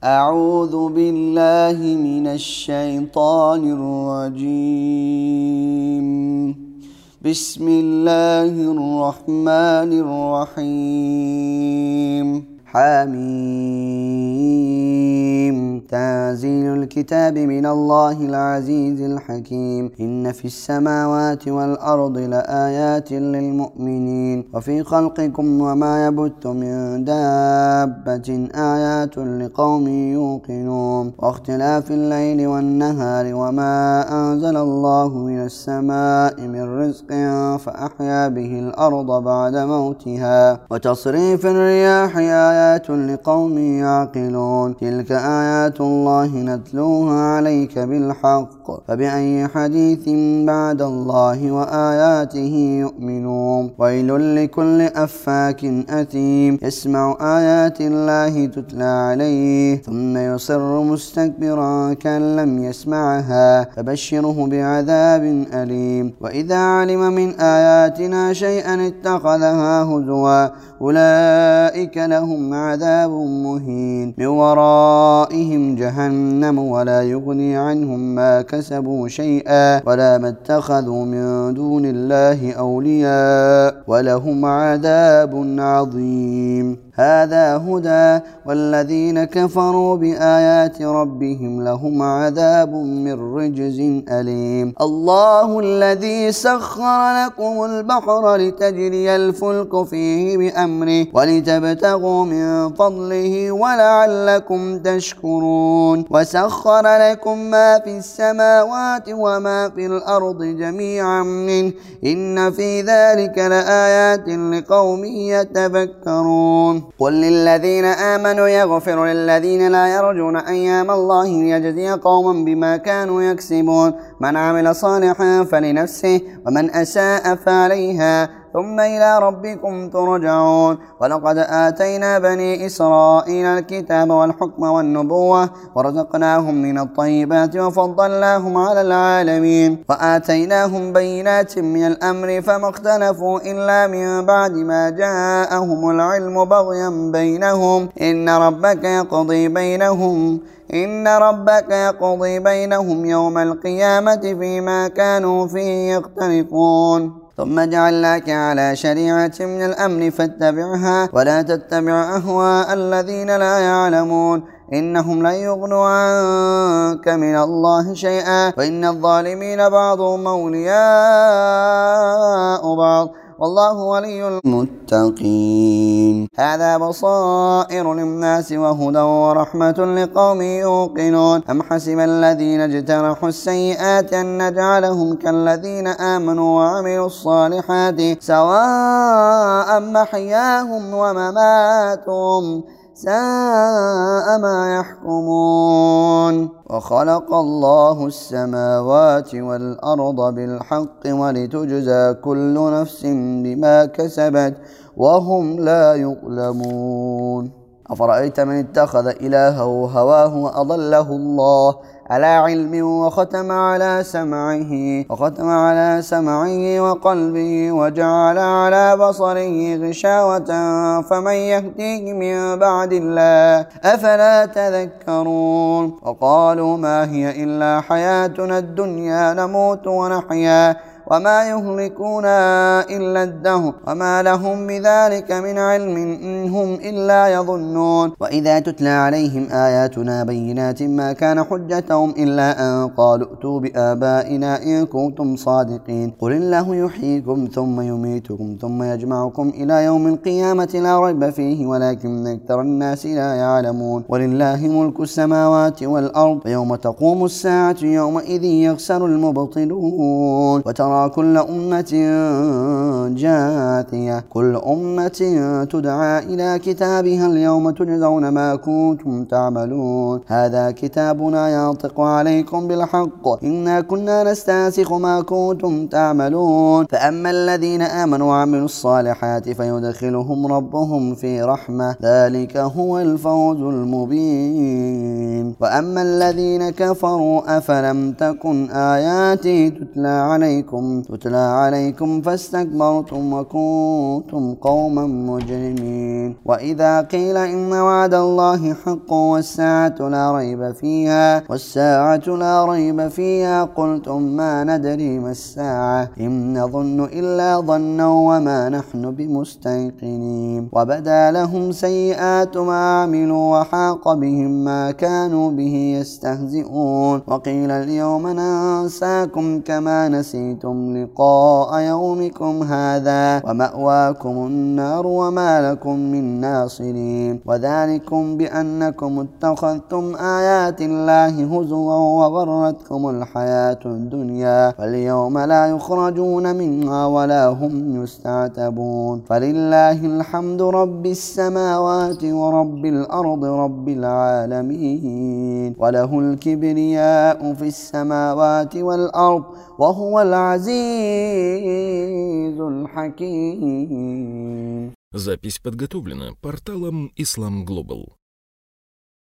أعوذ بالله من الشيطان الرجيم. بسم الله الرحمن الرحيم. حميم. تنزيل الكتاب من الله العزيز الحكيم. إن في السماوات والأرض لآيات للمؤمنين وفي خلقكم وما يبث من دابة آيات لقوم يوقنون واختلاف الليل والنهار وما أنزل الله من السماء من رزق فأحيا به الأرض بعد موتها وتصريف الرياح آيات لقوم يعقلون. تلك آيات الله نتلوها عليك بالحق فبأي حديث بعد الله وآياته يؤمنون. ويل لكل أفاك أثيم يسمع آيات الله تتلى عليه ثم يصر مستكبرا كأن لم يسمعها فبشره بعذاب أليم. وإذا علم من آياتنا شيئا اتخذها هزوا أولئك لهم عذاب مهين من ورائهم جهنم ولا يغني عنهم ما كسبوا شيئا ولا ما اتخذوا من دون الله أولياء ولهم عذاب عظيم. هذا هدى والذين كفروا بآيات ربهم لهم عذاب من رجز أليم. الله الذي سخر لكم البحر لتجري الفلك فيه بأمره ولتبتغوا من فضله ولعلكم تشكرون. وسخر لكم ما في السماوات وما في الأرض جميعا منه إن في ذلك لآيات لقوم يتفكرون. قل للذين آمنوا يغفر للذين لا يرجون أيام الله ليجزي قوما بما كانوا يكسبون. من عمل صالحا فلنفسه ومن أساء فعليها ثم إلى ربكم ترجعون. ولقد آتينا بني إسرائيل الكتاب والحكم والنبوة ورزقناهم من الطيبات وفضلناهم على العالمين وآتيناهم بينات من الأمر فما اختلفوا إلا من بعد ما جاءهم العلم بغيا بينهم إن ربك يقضي بينهم يوم القيامة فيما كانوا فيه يختلفون. ثم جعلناك على شريعة من الأمر فاتبعها ولا تتبع أهواء الذين لا يعلمون إنهم لن يغنوا عنك من الله شيئا وإن الظالمين بعضهم أولياء بعض والله ولي المتقين. هذا بصائر للناس وهدى ورحمة لقوم يوقنون. أم حسب الذين اجترحوا السيئات أن نجعلهم كالذين آمنوا وعملوا الصالحات سواء محياهم ومماتهم ساء ما يحكمون. وخلق الله السماوات والأرض بالحق ولتجزى كل نفس بما كسبت وهم لا يظلمون. أفرأيت من اتخذ إلهه هواه وأضله الله على علم وختم على سمعه وقلبه وجعل على بصره غشاوة فمن يهديه من بعد الله أفلا تذكرون. وقالوا ما هي إلا حياتنا الدنيا نموت ونحيا وما يهلكونا إلا الدهر وما لهم بذلك من علم إن هم إلا يظنون. وإذا تتلى عليهم آياتنا بينات ما كان حجتهم إلا أن قالوا ائتوا بآبائنا إن كنتم صادقين. قل الله يحييكم ثم يميتكم ثم يجمعكم إلى يوم القيامة لا ريب فيه ولكن أكثر الناس لا يعلمون. ولله ملك السماوات والأرض ويوم تقوم الساعة يومئذ يخسر المبطلون. وترى كل أمة جاثية كل أمة تدعى إلى كتابها اليوم تجزون ما كنتم تعملون. هذا كتابنا ينطق عليكم بالحق إنا كنا نستنسخ ما كنتم تعملون. فأما الذين آمنوا وعملوا الصالحات فيدخلهم ربهم في رحمة ذلك هو الفوز المبين. وأما الذين كفروا أفلم تكن آياتي تتلى عليكم فاستكبرتم وكنتم قوما مجرمين. وإذا قيل إن وعد الله حق والساعة لا ريب فيها قلتم ما ندري ما الساعة إن نظن إلا ظنا وما نحن بمستيقنين. وبدا لهم سيئات ما عملوا وحاق بهم ما كانوا به يستهزئون. وقيل اليوم ننساكم كما نسيتم لقاء يومكم هذا ومأواكم النار وما لكم من ناصرين. وذلكم بأنكم اتخذتم آيات الله هزوا وغرتكم الحياة الدنيا فاليوم لا يخرجون منها ولا هم يستعتبون. فلله الحمد رب السماوات ورب الأرض رب العالمين وله الكبرياء في السماوات والأرض وهو العزيز الحكيم. Запись подготовлена порталом Islam Global.